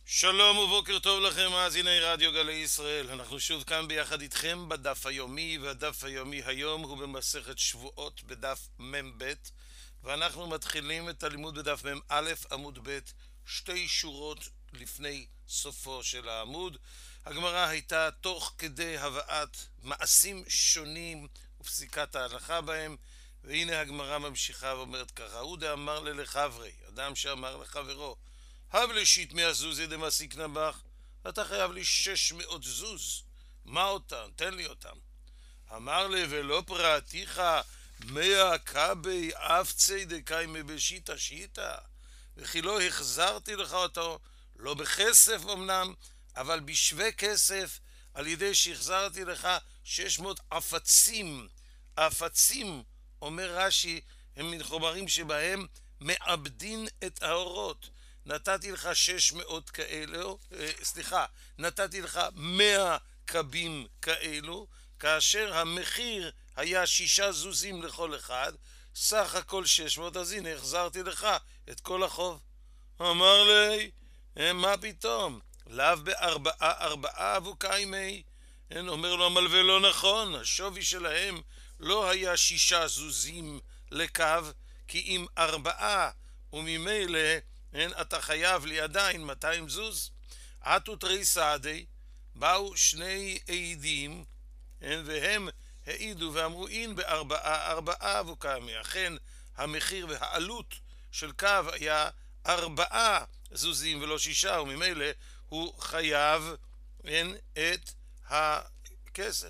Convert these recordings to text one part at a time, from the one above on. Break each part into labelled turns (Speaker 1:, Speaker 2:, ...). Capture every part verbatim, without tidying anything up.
Speaker 1: שלום ובוקר טוב לכם, מאזיני רדיו גלי ישראל. אנחנו שוב כאן ביחד איתכם בדף היומי, והדף היומי היום הוא במסכת שבועות בדף מ"ב, ואנחנו מתחילים את הלימוד בדף מ"א עמוד ב', שתי שורות לפני סופו של העמוד. הגמרא הייתה תוך כדי הבאת מעשים שונים ופסיקת ההלכה בהם, והנה הגמרא ממשיכה ואומרת ככה: הוא דאמר ללחברי, אדם שאמר לחברו, הב לשיט מאה זוזי דמסיק נבח, אתה חייב לי שש מאות זוז, מה אותם? תן לי אותם. אמר לי, ולא פרעתיך מאה קבי אפצי דקיימי בשיטה שיטה, וכי לא החזרתי לך אותו, לא בכסף אמנם, אבל בשווה כסף, על ידי שהחזרתי לך שש מאות אפצים. אפצים, אומר רש"י, הם מן חומרים שבהם מאבדין את האורות. נתתי לך שש מאות כאלו, סליחה, נתתי לך מאה קבים כאלו, כאשר המחיר היה שישה זוזים לכל אחד, סך הכל שש מאות, אז הנה החזרתי לך את כל החוב. אמר לי, מה פתאום? לאו בארבעה ארבעה אבוקיימי. אין, אומר לו המלווה, לא נכון, השווי שלהם לא היה שישה זוזים לקו, כי אם ארבעה, וממילא אין, אתה חייב לי עדיין מאתיים זוז. עטו תרי סעדי, באו שני עדים, אין, והם העידו ואמרו, אין בארבעה ארבעה אבוקיימי. אכן המחיר והעלות של קו היה ארבעה זוזים ולא שישה, וממילא הוא חייב, אין, את הכסף.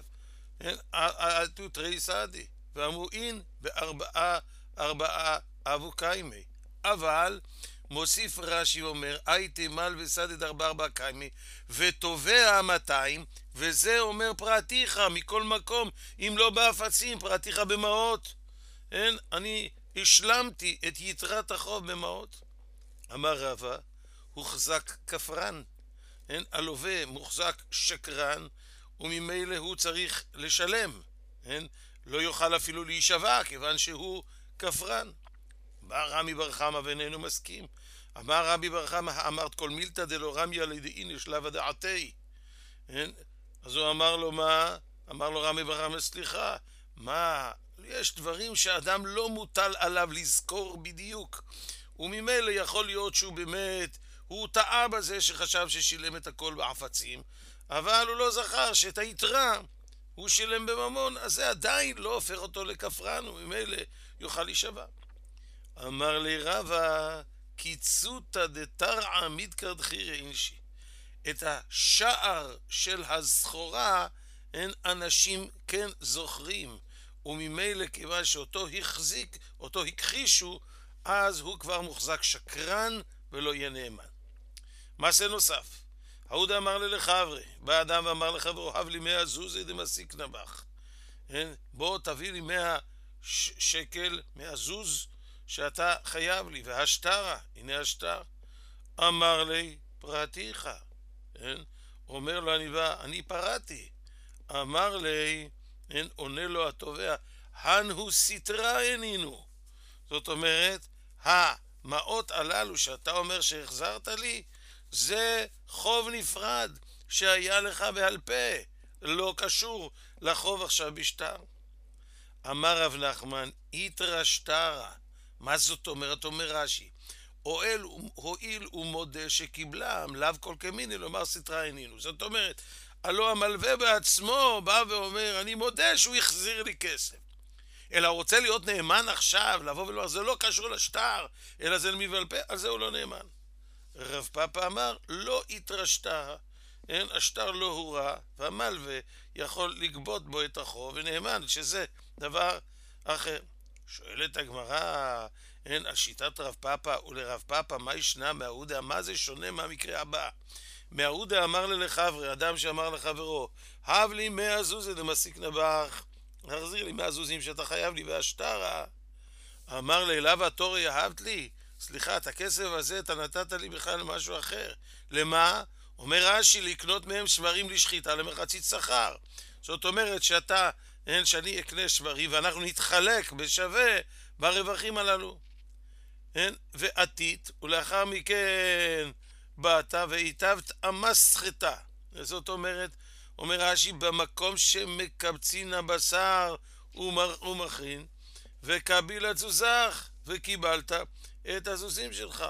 Speaker 1: עטו תרי סעדי, ואמרו אין בארבעה ארבעה אבוקיימי. אבל מוסיף רש"י ואומר, הייתי מל וסדד ארבע ארבע קיימי, ותובע מאתיים, וזה אומר פרעתיך מכל מקום, אם לא באפצים, פרעתיך במעות. אין, אני השלמתי את יתרת החוב במעות. אמר רבא, הוחזק כפרן, אין, הלווה מוחזק שקרן, וממילא הוא צריך לשלם, אין, לא יוכל אפילו להישבע, כיוון שהוא כפרן. בא רמי בר חמא ואיננו מסכים. אמר רבי בר חמא, אמרת כל מילתא דלא רמיה לידעיני שלבא דעתי. אז הוא אמר לו, מה? אמר לו רמי בר חמא, סליחה, מה? יש דברים שאדם לא מוטל עליו לזכור בדיוק, וממילא יכול להיות שהוא באמת, הוא טעה בזה שחשב ששילם את הכל בעפצים, אבל הוא לא זכר שאת היתרה הוא שילם בממון, אז זה עדיין לא הופך אותו לכפרן, וממילא יוכל להישבע. אמר לי רבא, קיצותא דתרעא מתקא דחירא אינשי. את השער של הסחורה אין אנשים כן זוכרים, וממילא כיוון שאותו החזיק, אותו הכחישו, אז הוא כבר מוחזק שקרן ולא יהיה נאמן. מעשה נוסף, ההוא דאמר ללחברי, בא אדם ואמר לחברו, הב לי מאה זוזי דמסיק נבח. בוא תביא לי מאה שקל, מאה זוז שאתה חייב לי, והשטרה, הנה השטר. אמר לי, פרעתיך. אומר לו אני בא, אני פרעתי. אמר לי, עונה לו התובע, הן הוא סתרה עינינו. זאת אומרת, המעות הללו שאתה אומר שהחזרת לי, זה חוב נפרד שהיה לך בעל פה, לא קשור לחוב עכשיו בשטר. אמר רב נחמן, איתרא שטרה. מה זאת אומרת? אומר רש"י, הואיל ומודה שקיבלם, לאו כל כמיני לומר סתרה עינינו. זאת אומרת, הלא המלווה בעצמו בא ואומר, אני מודה שהוא החזיר לי כסף. אלא הוא רוצה להיות נאמן עכשיו, לבוא ולומר, זה לא קשור לשטר, אלא זה למבעל פה, על זה הוא לא נאמן. רב פאפא אמר, לא איתרא שטרה, אין, השטר לא הורע, והמלווה יכול לגבות בו את החוב ונאמן, שזה דבר אחר. שואלת הגמרא, אין, על שיטת רב פאפא ולרב פאפא, מה ישנה מההודה? מה זה שונה מהמקרה הבא? מההודה אמר ללחברי, אדם שאמר לחברו, הב לי מאה זוזי דמסיק נבח, החזיר לי מאה זוזים שאתה חייב לי, והשטרה. אמר לי, למה התורי אהבת לי? סליחה, את הכסף הזה אתה נתת לי בכלל משהו אחר. למה? אומר רש"י, לקנות מהם שברים לשחיטה למחצית שכר. זאת אומרת שאתה, אין, שאני אקנה שברים ואנחנו נתחלק בשווה ברווחים הללו. אין, ועתית, ולאחר מכן באת והיטבת המסחטה. זאת אומרת, אומר רש"י, במקום שמקבצין הבשר ומכין, וקביל התזוזך, וקיבלת את הזוזים שלך.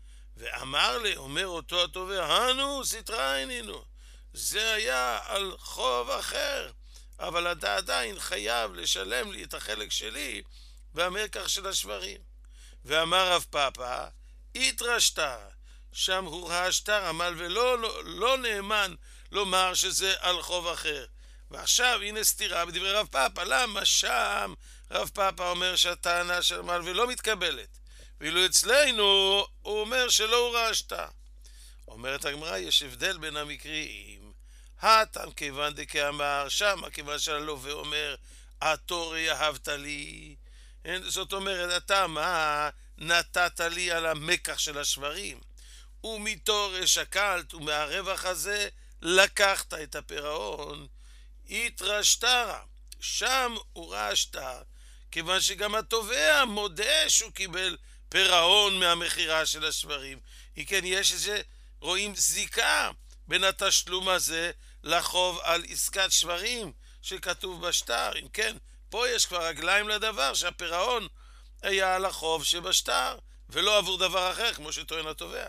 Speaker 1: ואמר לי, אומר אותו התובע, הנו סתרא עינינו, זה היה על חוב אחר, אבל אתה עדיין חייב לשלם לי את החלק שלי והמקח של השברים. ואמר רב פאפא, איתרא שטר, שם הוראה שטר, עמל ולא לא, לא נאמן לומר שזה על חוב אחר. ועכשיו הנה סתירה בדברי רב פאפא, למה שם רב פאפא אומר שהטענה של עמל ולא מתקבלת, ואילו אצלנו הוא אומר שלא הוראה שטר. אומרת הגמרא, יש הבדל בין המקרים. הטעם כיוון דקאמר, שם כיוון שהלווה אומר התורי אהבת לי, זאת אומרת, אתה מה נתת לי על המקח של השברים, ומתור שקלת, ומהרווח הזה לקחת את הפירעון. איתרא שטרה, שם הוראה שטר, כיוון שגם התובע מודה שהוא קיבל פירעון מהמחירה של השברים. אם כן, יש איזה, רואים זיקה בין התשלום הזה לחוב על עסקת שברים שכתוב בשטר. אם כן, פה יש כבר רגליים לדבר שהפירעון היה על החוב שבשטר ולא עבור דבר אחר כמו שטוען התובע.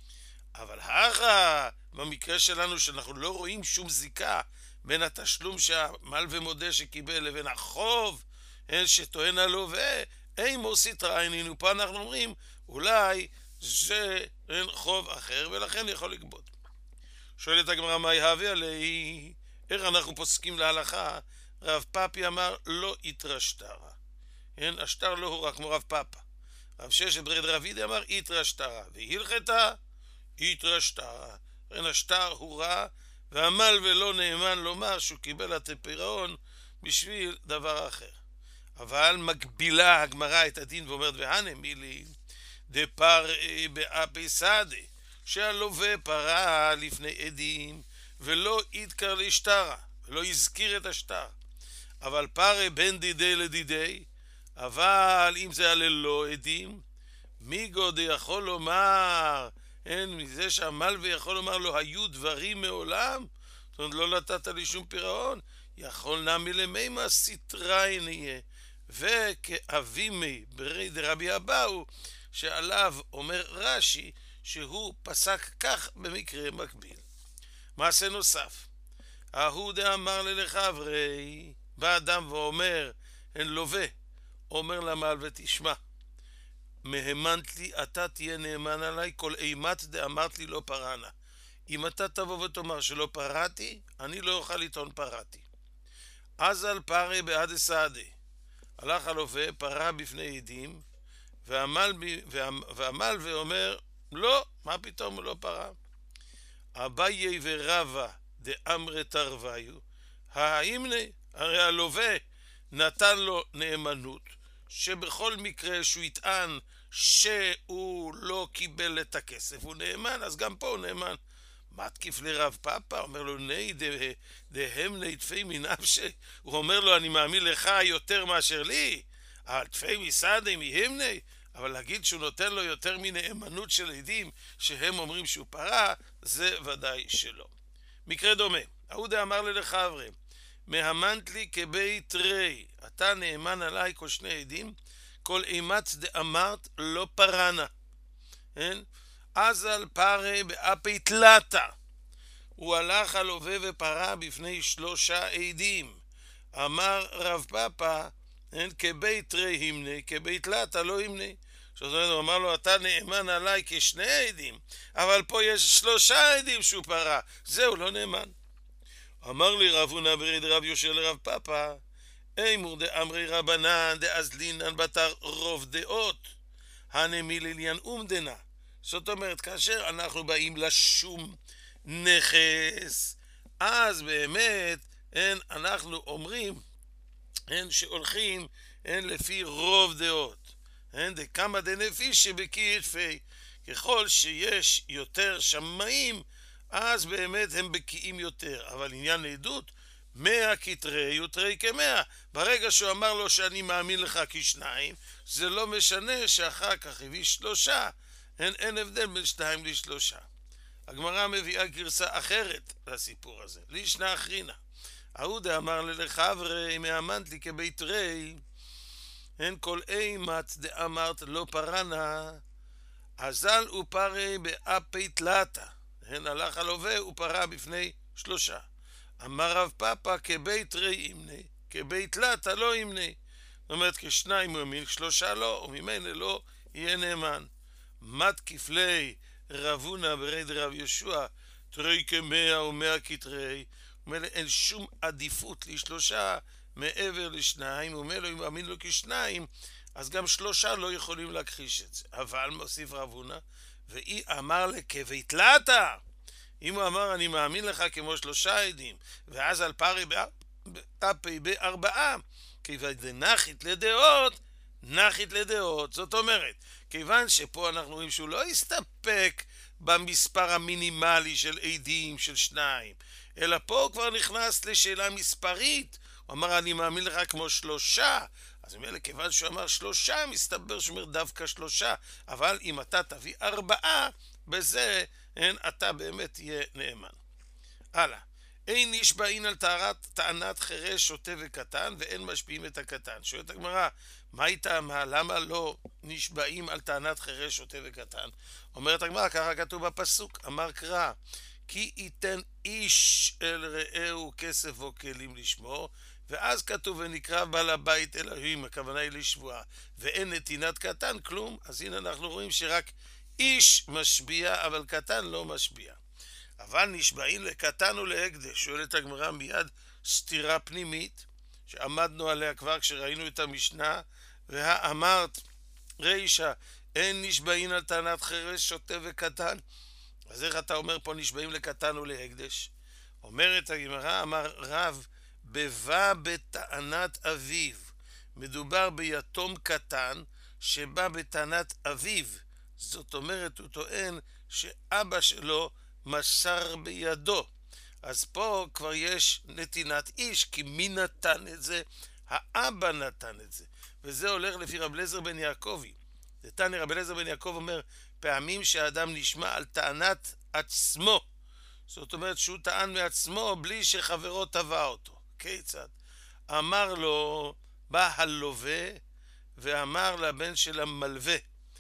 Speaker 1: אבל אחר במקרה שלנו שאנחנו לא רואים שום זיקה בין התשלום שהמל ומודה שקיבל לבין החוב שטוען הלווה, אימו סתרא עינינו, פה אנחנו אומרים אולי זה חוב אחר ולכן יכול לגבות. שואלת הגמרא, מה יהווה עלי? איך אנחנו פוסקים להלכה? רב פאפי אמר לא איתרא שטרה, השטר לא הוראה כמו רב פאפא. רב ששת ברד רבידי אמר איתרא שטרה, והלכתה איתרא שטרה, השטר הוראה ועמל ולא נאמן לומר שהוא קיבל את הפירעון בשביל דבר אחר. אבל מגבילה הגמרא את הדין ואומרת, והנה מילי דפרעי באפי סדי, שהלווה פרע לפני עדים ולא ידקר לשטרה, ולא יזכיר את השטר, אבל פרעי בין דידי לדידי, אבל אם זה היה ללא עדים, מי גוד יכול לומר, אין מזה שהמל ויכול לומר לו היו דברים מעולם, זאת אומרת לא נתת לי שום פירעון, יכול נמי למימה סתראי נהיה, וכאבימי ברי דרבי אבאו, שעליו אומר רש"י שהוא פסק כך במקרה מקביל. מעשה נוסף, ההוא דאמר ללחברי, בא אדם ואומר, אין לווה, אומר למעל ותשמע, מהמנת לי, אתה תהיה נאמן עליי, כל אימת דאמרת לי לא פרענה. אם אתה תבוא ותאמר שלא פרעתי, אני לא אוכל לטעון פרעתי. אז על פרעי בעד סעדי, הלך הלווה, פרע בפני עדים, ועמל, ועמל ואומר, לא, מה פתאום הוא לא פרע? אביי ורבא דאמרי תרוויו, האמני, הרי הלווה נתן לו נאמנות, שבכל מקרה שהוא יטען שהוא לא קיבל את הכסף, הוא נאמן, אז גם פה הוא נאמן. מתקיף לרב פאפא, אומר לו, ני דהם נתפי מנפשי, הוא אומר לו, אני מאמין לך יותר מאשר לי, אבל תפי מסעדי מהמני, אבל להגיד שהוא נותן לו יותר מנאמנות של עדים שהם אומרים שהוא פרע, זה ודאי שלא. מקרה דומה, ההוא דאמר ללחברי, מהמנת לי כבית רי, אתה נאמן עליי כל שני עדים, כל אימת דאמרת לא פרענה. כן? אז על פרעי באפי תלתה, הוא הלך הלווה ופרע בפני שלושה עדים. אמר רב פאפא, כן? כבית רי המני, כבית תלתה לא המני. זאת אומרת, הוא אמר לו, אתה נאמן עליי כשני עדים, אבל פה יש שלושה עדים שהוא פרע, זהו, לא נאמן. אמר לי רב הונא ברי דרב יהושע לרב פאפא, אימור דאמרי רבנן דאזלינן בתר רוב דעות, הנמי לעניין אומדנה. זאת אומרת, כאשר אנחנו באים לשום נכס, אז באמת אין, אנחנו אומרים אין, שהולכים אין, לפי רוב דעות. אין, דקמא דנפישי בכתפי, ככל שיש יותר שמאים, אז באמת הם בקיאים יותר. אבל עניין לעדות, מאה כתרי יותרי כמאה. ברגע שהוא אמר לו שאני מאמין לך כשניים, זה לא משנה שאחר כך הביא שלושה. אין, אין הבדל בין שתיים לשלושה. הגמרא מביאה גרסה אחרת לסיפור הזה. לישנא אחרינא. ההוא דאמר ללחברי מאמנת לי כבית רי, הן כל אימת דאמרת לא פרנה, אזל ופרי באפי תלתה. הן הלך הלווה ופרה בפני שלושה. אמר רב פאפא כבית רי ימני, כבית תלתה לא ימני. זאת אומרת, כשניים הוא ימין, שלושה לא, וממילא לא יהיה נאמן. מת כפלי רב הונא ברי דרב יהושע, תרי כמאה ומאה כתרי, ומילא אין שום עדיפות לשלושה מעבר לשניים, ומילא אם מאמין לו כשניים, אז גם שלושה לא יכולים להכחיש את זה. אבל מוסיף רב הונא, ואי אמר לכבית תלתה, אם הוא אמר אני מאמין לך כמו שלושה עדים, ואז על פרי באפי בארבעה, כיוון דנחית לדעות, נחית לדעות. זאת אומרת, כיוון שפה אנחנו רואים שהוא לא הסתפק במספר המינימלי של עדים של שניים, אלא פה הוא כבר נכנס לשאלה מספרית. הוא אמר אני מאמין לך כמו שלושה, אז ממילא כיוון שהוא אמר שלושה, מסתבר שהוא אומר דווקא שלושה. אבל אם אתה תביא ארבעה, בזה אין, אתה באמת תהיה נאמן. הלאה. אין נשבעין על טהרת, טענת חירש, שוטה וקטן, ואין משפיעים את הקטן. שואלת הגמרא, מה הייתה, מה, למה לא נשבעים על טענת חירש, שוטה וקטן? אומרת הגמרא, ככה כתוב בפסוק, אמר קרא, כי ייתן איש אל רעהו כסף או כלים לשמור, ואז כתוב ונקרא בעל הבית אלוהים, הכוונה היא לשבועה, ואין נתינת קטן כלום. אז הנה אנחנו רואים שרק איש משביע, אבל קטן לא משביע. אבל נשבעים לקטן ולהקדש. שואלת הגמרא מיד סתירה פנימית שעמדנו עליה כבר כשראינו את המשנה, והאמרת רישא אין נשבעים על טענת חירש, שוטה וקטן, אז איך אתה אומר פה נשבעים לקטן ולהקדש? אומרת הגמרא, אמר רב, בבא בטענת אביו. מדובר ביתום קטן שבא בטענת אביו. זאת אומרת, הוא טוען שאבא שלו מסר בידו. אז פה כבר יש נתינת איש, כי מי נתן את זה? האבא נתן את זה. וזה הולך לפי רב אליעזר בן יעקבי. דתניא רב אליעזר בן יעקב אומר, פעמים שהאדם נשמע על טענת עצמו. זאת אומרת שהוא טען מעצמו בלי שחברו תבע אותו. כיצד? אמר לו, בא הלווה ואמר לבן של המלווה,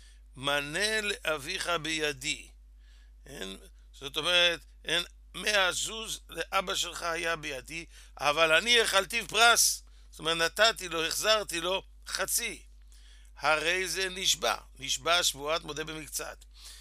Speaker 1: מנה לאביך בידי. אין, זאת אומרת, אין, מאה זוז לאבא שלך היה בידי, אבל אני אכלתיו פרס. זאת אומרת, נתתי לו, החזרתי לו חצי. הרי זה נשבע, נשבע שבועת מודה במקצת.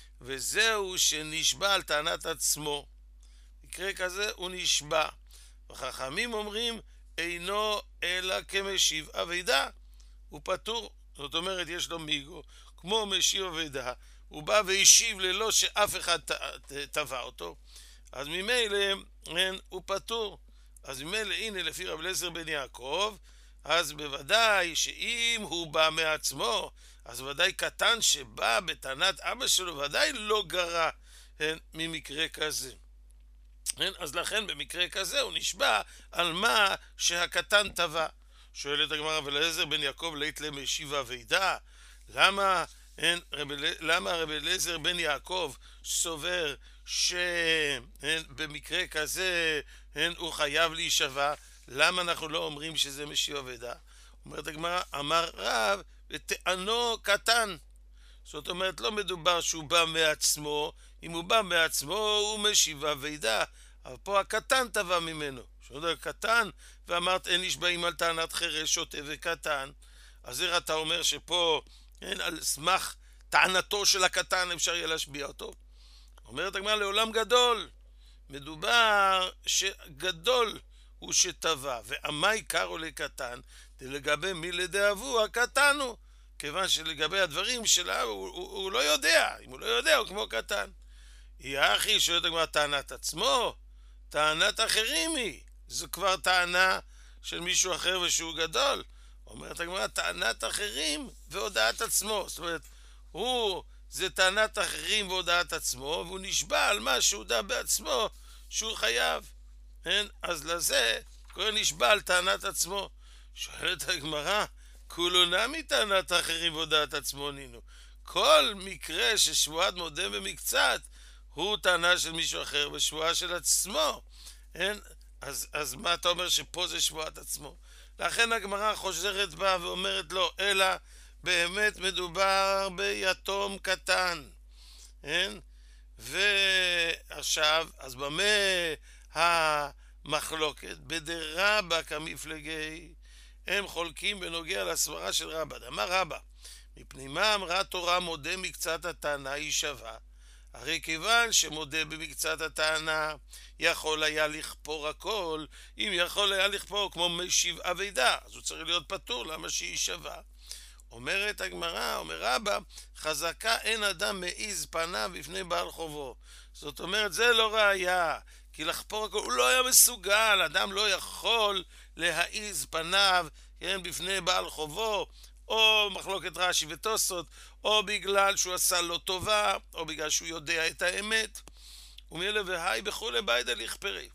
Speaker 1: וזהו שנשבע על טענת עצמו. מקרה כזה הוא נשבע. וחכמים אומרים, אינו אלא כמשיב אבידה. הוא פטור. זאת אומרת, יש לו מיגו. כמו משיב אבידה. הוא בא והשיב ללא שאף אחד תבע אותו. אז ממילא הוא פטור. אז ממילא, הנה, לפי רב אליעזר בן יעקב, אז בוודאי שאם הוא בא מעצמו, אז ודאי קטן שבא בטענת אבא שלו, ודאי לא גרע ממקרה כזה. אז לכן במקרה כזה הוא נשבע על מה שהקטן תבע. שואלת הגמרא, רב אליעזר בן יעקב לית למשיב אבידה, למה, אין, רב, למה רב אליעזר בן יעקב סובר שבמקרה כזה אין, הוא חייב להישבע? למה אנחנו לא אומרים שזה משיב אבידה? אומרת הגמרא, אמר רב וטענו קטן. זאת אומרת, לא מדובר שהוא בא מעצמו. אם הוא בא מעצמו הוא משיב אבידה, אבל פה הקטן תבע ממנו. שאומר קטן, ואמרת אין נשבעים על טענת חירש, שוטה וקטן. אז איך אתה אומר שפה אין, על סמך טענתו של הקטן אפשר יהיה להשביע אותו? אומרת הגמרא, לעולם גדול. מדובר שגדול הוא שטבע, ועמי קראו לקטן, לגבי מי לדאבו הקטן הוא, כיוון שלגבי הדברים שלה הוא, הוא, הוא לא יודע. אם הוא לא יודע הוא כמו קטן. היא אחי שואלת הגמרא, טענת עצמו, טענת אחרים היא, זו כבר טענה של מישהו אחר ושהוא גדול. אומרת הגמרא, טענת אחרים והודעת עצמו. זאת אומרת, הוא, זה טענת אחרים והודעת עצמו, והוא נשבע על מה שהוא הודע בעצמו שהוא חייב. אין? אז לזה קורא נשבע על טענת עצמו. שואלת הגמרא, כולו נמי טענת אחרים והודעת עצמו נינו. כל מקרה ששבועת מודה במקצת הוא טענה של מישהו אחר ושבועה של עצמו. אין? אז, אז מה אתה אומר שפה זה שבועת עצמו? לכן הגמרא חוזרת בה ואומרת לו, אלא באמת מדובר ביתום קטן. אין? ועכשיו, אז במה המחלוקת? בדרבא כמפלגי, הם חולקים בנוגע לסברה של רבא. אמר רבא, מפני מה אמרה תורה מודה מקצת הטענה היא שווה? הרי כיוון שמודה במקצת הטענה יכול היה לכפור הכל, אם יכול היה לכפור כמו משיב אבידה, אז הוא צריך להיות פטור, למה שהיא שווה? אומרת הגמרא, אומר רבא, חזקה אין אדם מעיז פניו בפני בעל חובו. זאת אומרת, זה לא ראיה, כי לחפור הכל, הוא לא היה מסוגל, אדם לא יכול להעיז פניו, כן, בפני בעל חובו, או מחלוקת רש"י ותוספות, או בגלל שהוא עשה לו טובה, או בגלל שהוא יודע את האמת. ומילא והי בכולי ביידה לכפרי.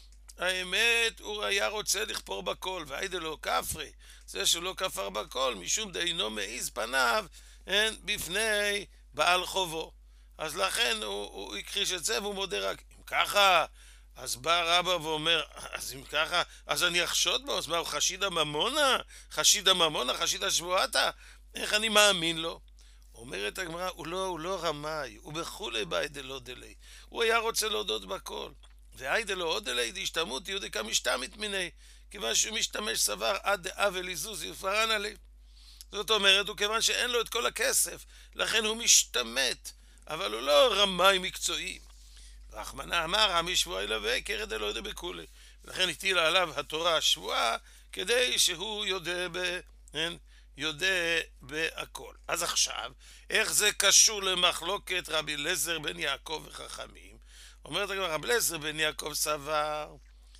Speaker 1: האמת, הוא היה רוצה לכפור בכל, והיידה לא כפרי. זה שהוא לא כפר בכל, משום דאינו מעיז פניו, אין, בפני בעל חובו. אז לכן הוא, הוא הכחיש את זה, והוא מודה רק, אם ככה, אז בא רבא ואומר, אז אם ככה, אז אני אחשוד בו, אז מה, הוא חשיד הממונה? חשיד הממונה, חשיד השבועתה? איך אני מאמין לו? אומרת הגמרא, הוא לא, הוא לא רמאי, הוא בכולי ביידה לא דלי. הוא היה רוצה להודות בכל. והיידה לא עוד דלי, דהשתמות יהודי כמשתמית מיני, כיוון שהוא משתמש סבר עד דאה וליזוז יפרן עלי. זאת אומרת, הוא כיוון שאין לו את כל הכסף, לכן הוא משתמט, אבל הוא לא רמאי מקצועי. רחמנא אמר, עמי שבועי לווה, כרד אלוהי דה בכולי. לכן הטילה עליו התורה השבועה, כדי שהוא יודע ב... יודע בהכל. אז עכשיו, איך זה קשור למחלוקת רבי אליעזר בן יעקב וחכמים? אומרת הגמרא, רבי אליעזר בן יעקב סבר,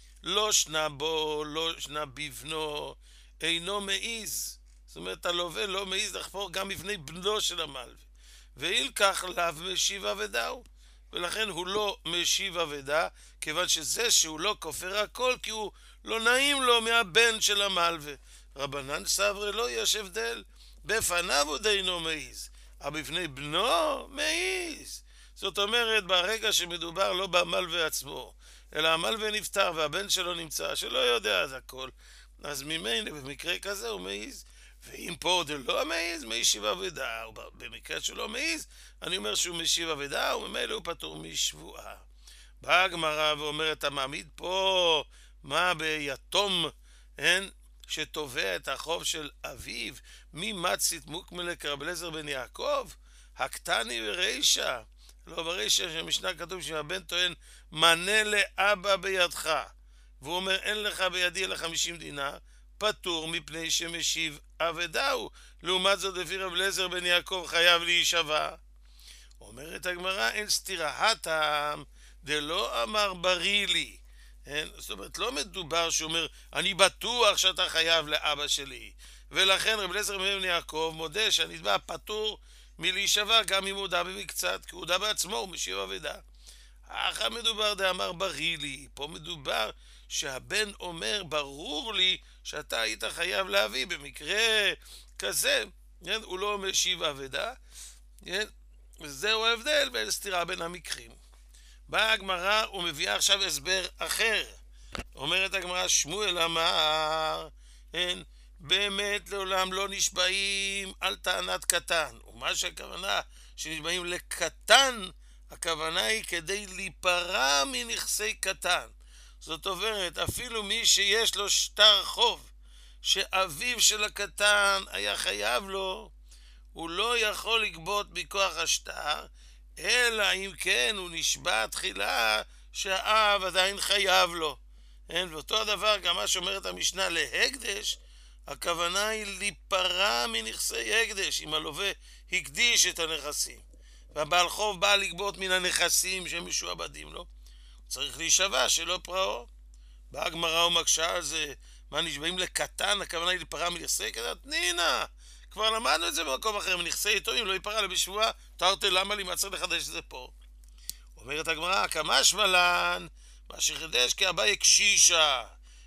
Speaker 1: לא שנה בו, לא שנה בבנו, אינו מעיז. זאת אומרת, הלווה לא מעיז לחפור גם בפני בנו של המלווה. ואילקח לאו משיב אבדהו. ולכן הוא לא משיב אבדה, כיוון שזה שהוא לא כופר הכל, כי הוא לא נעים לו מהבן של המלווה. רבנן סברי לא יש הבדל, בפניו הוא דאינו מעיז, אבל בפני בנו מעיז. זאת אומרת, ברגע שמדובר לא במלווה עצמו, אלא המלווה נפטר והבן שלו נמצא, שלא יודע את הכל, אז ממילא במקרה כזה הוא מעיז. ואם פה עוד לא מעיז, משיב אבדה. במקרה שלא מעיז, אני אומר שהוא משיב אבדה, וממילא הוא פטור משבועה. באה הגמרא ואומרת, המעמיד פה מה ביתום, אין, שתובע את החוב של אביו, מי מצית מוקמלק רבי אליעזר בן יעקב? הקטני ברישא. לא ברישא שהמשנה כתוב שהבן טוען, מנה לאבא בידך. והוא אומר, אין לך בידי אלא חמישים דינר, פטור מפני שמשיב אבדהו. לעומת זאת, לפי רבי אליעזר בן יעקב חייב להישבע. אומרת הגמרא, אין סתירה הטעם, דלא אמר בריא לי. אין? זאת אומרת, לא מדובר שאומר, אני בטוח שאתה חייב לאבא שלי. ולכן רבי אליעזר בן יעקב מודה שהנתבע פטור מלהישבע גם אם הוא הודה במקצת, כי הוא הודה בעצמו, הוא משיב אבדה. אך מדובר דאמר בריא לי. פה מדובר שהבן אומר, ברור לי שאתה היית חייב להביא. במקרה כזה, כן? הוא לא משיב אבדה. כן? וזהו ההבדל בין סתירה בין המקרים. באה הגמרא ומביאה עכשיו הסבר אחר. אומרת הגמרא, שמואל אמר, אין, באמת לעולם לא נשבעים על טענת קטן. ומה שהכוונה שנשבעים לקטן, הכוונה היא כדי להיפרע מנכסי קטן. זאת אומרת, אפילו מי שיש לו שטר חוב, שאביו של הקטן היה חייב לו, הוא לא יכול לגבות מכוח השטר, אלא אם כן הוא נשבע תחילה שהאב עדיין חייב לו. אין, ואותו הדבר גם מה שאומרת המשנה להקדש, הכוונה היא להיפרע מנכסי הקדש, אם הלווה הקדיש את הנכסים, והבעל חוב בא לגבות מן הנכסים שמשועבדים לו, צריך להישבע שלא פרעו. באה הגמרא ומקשה על זה, מה נשבעים לקטן, הכוונה היא להיפרע מנכסי קטן? נינה, כבר למדנו את זה במקום אחר, מנכסי יתומים לא ייפרע לבשבועה, תרתי למה לי, מה צריך לחדש את זה פה? אומרת הגמרא, כמשמע לן, מה שחידש כאביי קשישא,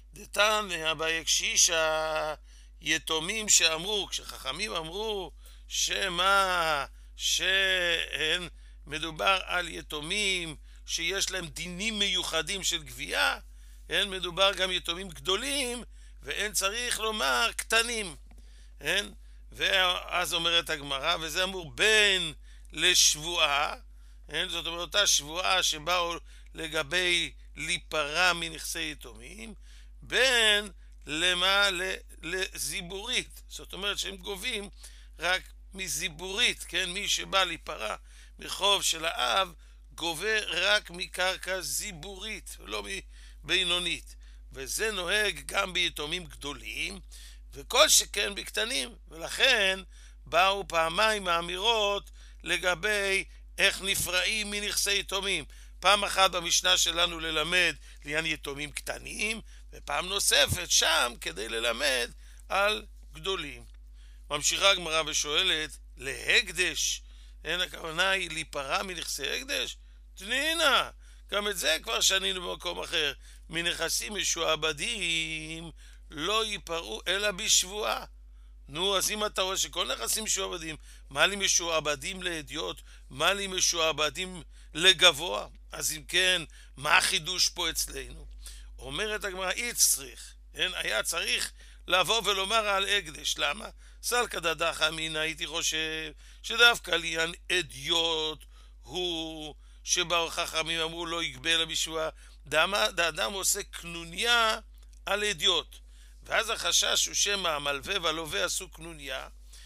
Speaker 1: דתן אביי קשישא, יתומים שאמרו, כשחכמים אמרו, שמה, שאין, מדובר על יתומים שיש להם דינים מיוחדים של גבייה, אין מדובר גם יתומים גדולים, ואין צריך לומר קטנים, אין? ואז אומרת הגמרא, וזה אמור בין לשבועה, אין? זאת אומרת אותה שבועה שבאו לגבי להיפרע מנכסי יתומים, בין למה לזיבורית, זאת אומרת שהם גובים רק מזיבורית, כן? מי שבא להיפרע מחוב של האב גובה רק מקרקע זיבורית, לא מבינונית, וזה נוהג גם ביתומים גדולים וכל שכן בקטנים, ולכן באו פעמיים האמירות לגבי איך נפרעים מנכסי יתומים. פעם אחת במשנה שלנו ללמד לעניין יתומים קטנים, ופעם נוספת שם כדי ללמד על גדולים. ממשיכה הגמרא ושואלת, להקדש, אין הכוונה היא להיפרע מנכסי הקדש? תנינה, גם את זה כבר שנינו במקום אחר. מנכסים משועבדים לא ייפרעו אלא בשבועה. נו, אז אם אתה רואה שכל נכסים משועבדים, מה לי משועבדים לאדיוט, מה לי משועבדים לגבוה? אז אם כן, מה החידוש פה אצלנו? אומרת הגמרא, אי צריך, אין, היה צריך לבוא ולומר על הקדש. למה? סלקא דדחא אמינא, הייתי חושב שדווקא לעניין אדיוט הוא שבאו חכמים אמרו לא יגבה אלא בשבועה. דאדם עושה קנוניה על אדיוט, ואז החשש הוא שמא המלווה והלווה עשו קנוניה,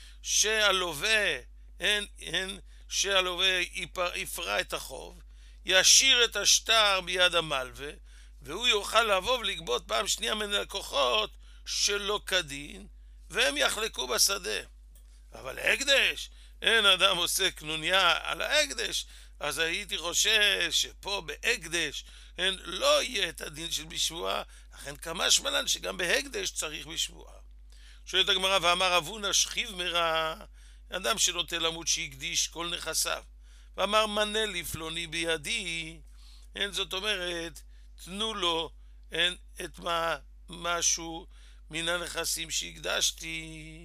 Speaker 1: שהלווה אין, אין, שהלווה יפרע את החוב, ישאיר את השטר ביד המלווה, והוא יוכל לבוא ולגבות פעם שנייה מן הלקוחות שלא כדין, והם יחלקו בשדה. אבל הקדש, אין אדם עושה קנוניה על ההקדש, אז הייתי חושב שפה בהקדש אין, לא יהיה את הדין של בשבועה, לכן כמה שמלן שגם בהקדש צריך בשבועה. שואלת הגמרא, ואמר אבונה שכיב מרע, אדם שנוטה למות שהקדיש כל נכסיו, ואמר מנה לי פלוני בידי, אין, זאת אומרת תנו לו אין, את מה, משהו מן הנכסים שהקדשתי.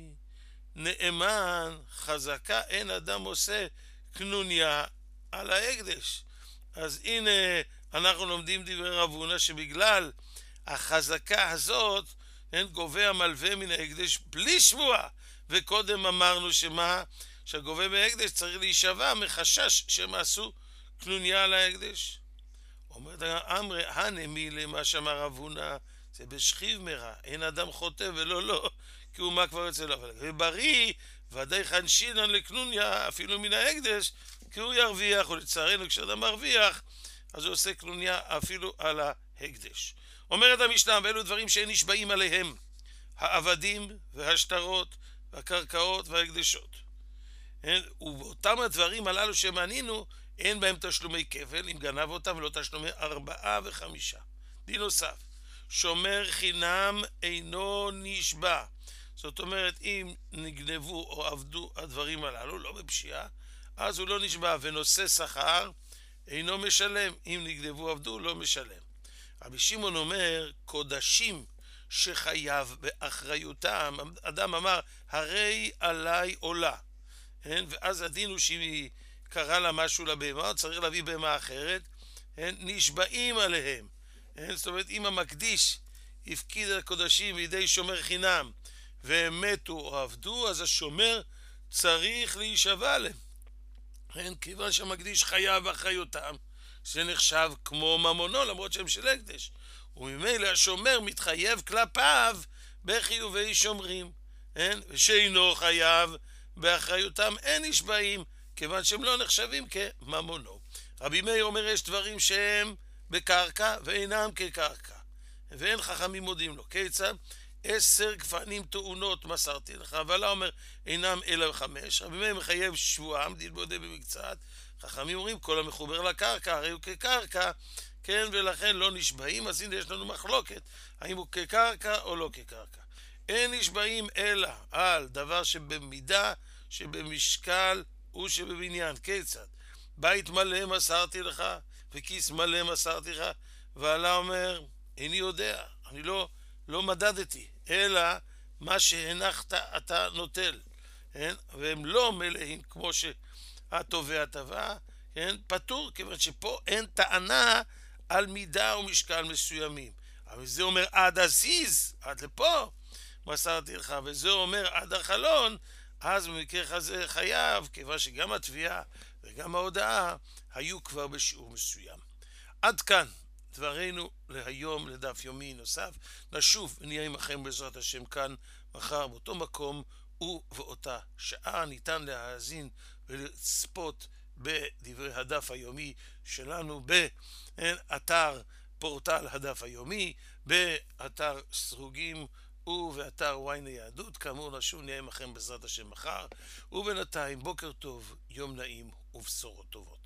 Speaker 1: נאמן חזקה, אין אדם עושה קנוניה על ההקדש. אז הנה אנחנו לומדים דברי רב הונא שבגלל החזקה הזאת אין גובה המלווה מן ההקדש בלי שבועה, וקודם אמרנו שמה שהגובה מההקדש צריך להישבע מחשש שהם עשו קנוניה על ההקדש. אומרת אמרי הנמי למה שאמר רב הונא, זה בשכיב מרע, אין אדם חוטא ולא לא, כי הוא מה כבר יוצא לו. אבל בריא ודאי חנשינן לקנוניה אפילו מן ההקדש, כי הוא ירוויח, ולצערנו כשאדם מרוויח אז הוא עושה קנוניה אפילו על ההקדש. אומרת המשנה, ואלו דברים שאין נשבעים עליהם, העבדים והשטרות והקרקעות וההקדשות, ובאותם הדברים הללו שמנינו אין בהם תשלומי כפל אם גנב אותם, ולא תשלומי ארבעה וחמישה. דין נוסף, שומר חינם אינו נשבע, זאת אומרת אם נגנבו או עבדו הדברים הללו לא בפשיעה, אז הוא לא נשבע. ונושא שכר אינו משלם, אם נגנבו עבדו לא משלם. רבי שמעון אומר קודשים שחייב באחריותם, אדם אמר הרי עליי עולה, ואז הדין הוא שהיא קרא לה משהו לבהמה, צריך להביא בהמה אחרת, נשבעים עליהם. זאת אומרת אם המקדיש הפקיד על הקודשים בידי שומר חינם והם מתו או עבדו, אז השומר צריך להישבע עליהם, כיוון שהמקדיש חייב באחריותם, זה נחשב כמו ממונו למרות שהם של הקדש, וממילא השומר מתחייב כלפיו בחיובי שומרים, ושאינו חייב באחריותם אין נשבעים, כיוון שהם לא נחשבים כממונו. רבי מאיר אומר יש דברים שהם בקרקע ואינם כקרקע, ואין חכמים מודים לו. כיצד? עשר גפנים תאונות מסרתי לך, אבל אומר אינם אלא חמש. רבי מאיר מחייב שבועה, מדיל בודה במקצת. חכמים אומרים כל המחובר לקרקע הרי הוא כקרקע, כן, ולכן לא נשבעים. אז הנה יש לנו מחלוקת האם הוא כקרקע או לא כקרקע. אין נשבעים אלא על דבר שבמידה, שבמשקל ושבבניין. כיצד? בית מלא מסרתי לך וכיס מלא מסרתי לך, ועלה אומר איני יודע, אני לא, לא מדדתי, אלא מה שהנחת אתה נוטל, והם לא מלאים כמו שהתובע טבע, כן, פטור, כיוון שפה אין טענה על מידה ומשקל מסוימים. אבל זה אומר עד הזיז, עד לפה מסרתי לך, וזה אומר עד החלון, אז במקרה כזה חייב, כיוון שגם התביעה וגם ההודעה היו כבר בשיעור מסוים. עד כאן דברינו להיום, לדף יומי נוסף. נשוב ונהיה עמכם בעזרת השם כאן מחר באותו מקום ובאותה שעה. ניתן להאזין ולצפות בדברי הדף היומי שלנו באתר פורטל הדף היומי, באתר סרוגים ובאתר וויין היהדות. כאמור, נשוב נהיה עמכם בעזרת השם מחר, ובינתיים בוקר טוב, יום נעים ובשורות טובות.